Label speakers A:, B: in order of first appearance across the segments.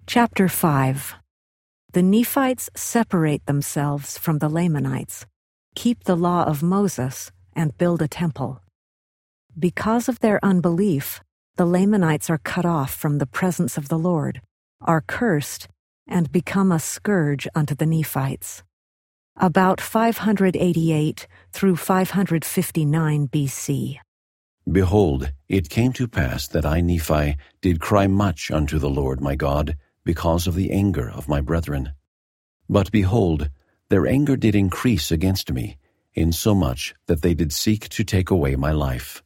A: Chapter 5. The Nephites separate themselves from the Lamanites, keep the law of Moses, and build a temple. Because of their unbelief, the Lamanites are cut off from the presence of the Lord, are cursed, and become a scourge unto the Nephites. About 588 through 559 BC.
B: Behold, it came to pass that I, Nephi, did cry much unto the Lord my God, because of the anger of my brethren. But behold, their anger did increase against me, insomuch that they did seek to take away my life.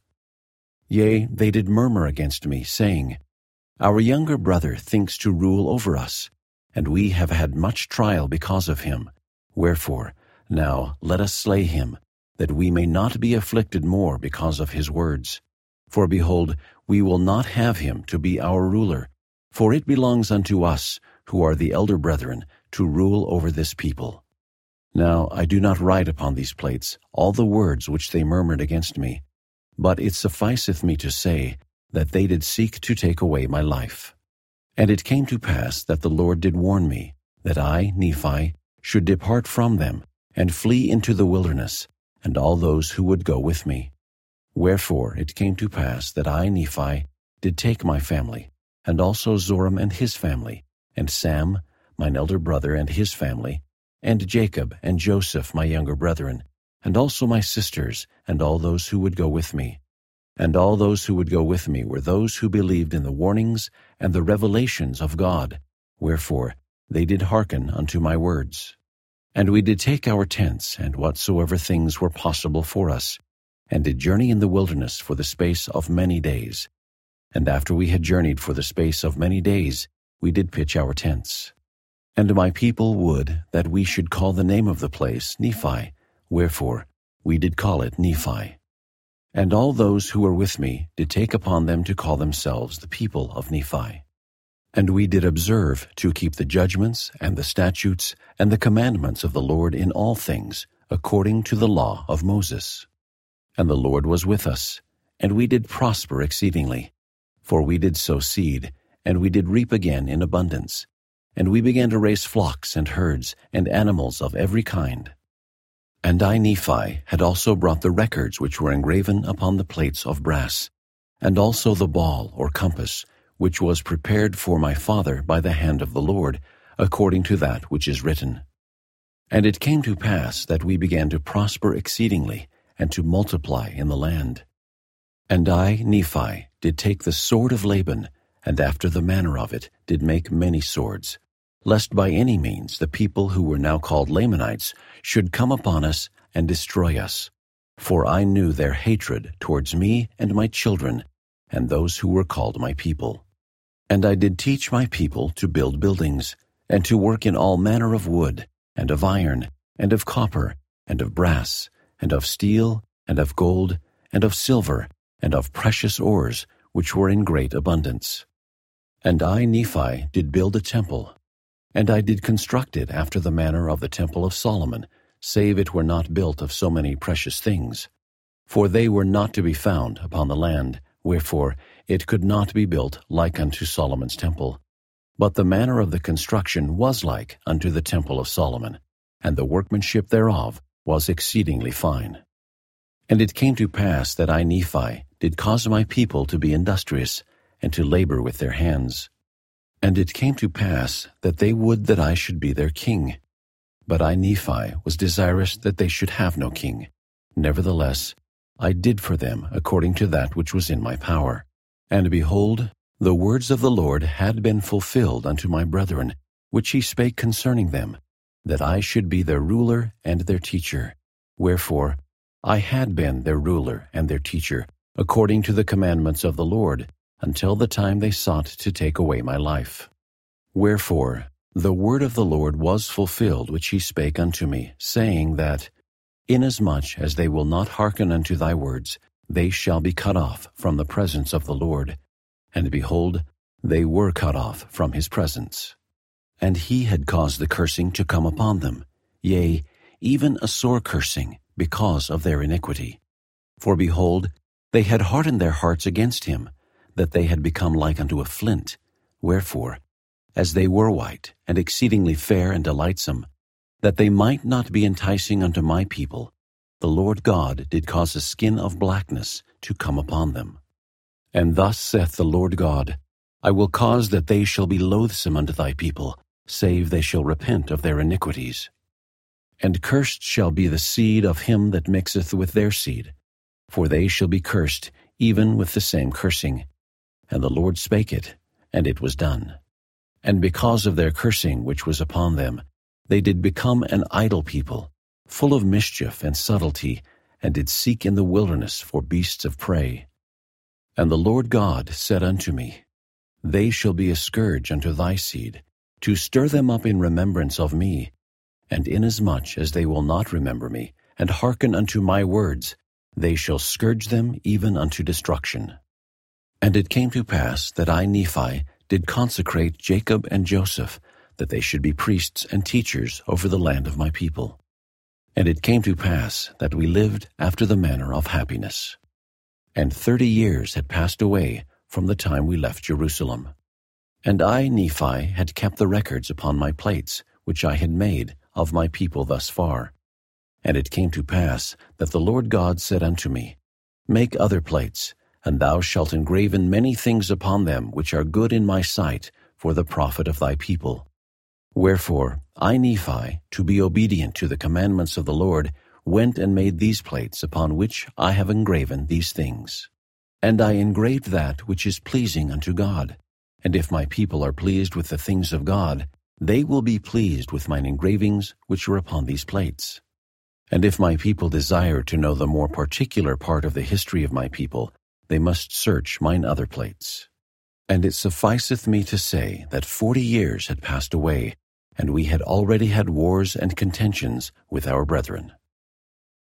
B: Yea, they did murmur against me, saying, Our younger brother thinks to rule over us, and we have had much trial because of him. Wherefore, now let us slay him, that we may not be afflicted more because of his words. For behold, we will not have him to be our ruler, for it belongs unto us, who are the elder brethren, to rule over this people. Now I do not write upon these plates all the words which they murmured against me, but it sufficeth me to say that they did seek to take away my life. And it came to pass that the Lord did warn me, that I, Nephi, should depart from them, and flee into the wilderness, and all those who would go with me. Wherefore it came to pass that I, Nephi, did take my family, and also Zoram and his family, and Sam, mine elder brother, and his family, and Jacob and Joseph, my younger brethren, and also my sisters, and all those who would go with me. And all those who would go with me were those who believed in the warnings and the revelations of God, wherefore they did hearken unto my words. And we did take our tents, and whatsoever things were possible for us, and did journey in the wilderness for the space of many days. And after we had journeyed for the space of many days, we did pitch our tents. And my people would that we should call the name of the place Nephi, wherefore we did call it Nephi. And all those who were with me did take upon them to call themselves the people of Nephi. And we did observe to keep the judgments and the statutes and the commandments of the Lord in all things, according to the law of Moses. And the Lord was with us, and we did prosper exceedingly. For we did sow seed, and we did reap again in abundance. And we began to raise flocks and herds and animals of every kind. And I, Nephi, had also brought the records which were engraven upon the plates of brass, and also the ball or compass, which was prepared for my father by the hand of the Lord, according to that which is written. And it came to pass that we began to prosper exceedingly, and to multiply in the land. And I, Nephi, did take the sword of Laban, and after the manner of it did make many swords, lest by any means the people who were now called Lamanites should come upon us and destroy us. For I knew their hatred towards me and my children, and those who were called my people. And I did teach my people to build buildings, and to work in all manner of wood, and of iron, and of copper, and of brass, and of steel, and of gold, and of silver, and of precious ores, which were in great abundance. And I, Nephi, did build a temple, and I did construct it after the manner of the temple of Solomon, save it were not built of so many precious things. For they were not to be found upon the land, wherefore it could not be built like unto Solomon's temple. But the manner of the construction was like unto the temple of Solomon, and the workmanship thereof was exceedingly fine. And it came to pass that I, Nephi, did cause my people to be industrious, and to labor with their hands. And it came to pass that they would that I should be their king. But I, Nephi, was desirous that they should have no king. Nevertheless, I did for them according to that which was in my power. And behold, the words of the Lord had been fulfilled unto my brethren, which he spake concerning them, that I should be their ruler and their teacher. Wherefore, I had been their ruler and their teacher, according to the commandments of the Lord, until the time they sought to take away my life. Wherefore, the word of the Lord was fulfilled which he spake unto me, saying that, Inasmuch as they will not hearken unto thy words, they shall be cut off from the presence of the Lord. And behold, they were cut off from his presence. And he had caused the cursing to come upon them, yea, even a sore cursing, because of their iniquity. For behold, they had hardened their hearts against him, that they had become like unto a flint. Wherefore, as they were white, and exceedingly fair and delightsome, that they might not be enticing unto my people, the Lord God did cause a skin of blackness to come upon them. And thus saith the Lord God, I will cause that they shall be loathsome unto thy people, save they shall repent of their iniquities. And cursed shall be the seed of him that mixeth with their seed, for they shall be cursed even with the same cursing. And the Lord spake it, and it was done. And because of their cursing which was upon them, they did become an idle people, full of mischief and subtlety, and did seek in the wilderness for beasts of prey. And the Lord God said unto me, They shall be a scourge unto thy seed, to stir them up in remembrance of me. And inasmuch as they will not remember me, and hearken unto my words, they shall scourge them even unto destruction. And it came to pass that I, Nephi, did consecrate Jacob and Joseph, that they should be priests and teachers over the land of my people. And it came to pass that we lived after the manner of happiness. And 30 years had passed away from the time we left Jerusalem. And I, Nephi, had kept the records upon my plates, which I had made of my people thus far. And it came to pass that the Lord God said unto me, Make other plates, and thou shalt engraven many things upon them which are good in my sight, for the profit of thy people. Wherefore I, Nephi, to be obedient to the commandments of the Lord, went and made these plates upon which I have engraven these things. And I engraved that which is pleasing unto God. And if my people are pleased with the things of God, they will be pleased with mine engravings which are upon these plates. And if my people desire to know the more particular part of the history of my people, they must search mine other plates. And it sufficeth me to say that 40 years had passed away, and we had already had wars and contentions with our brethren.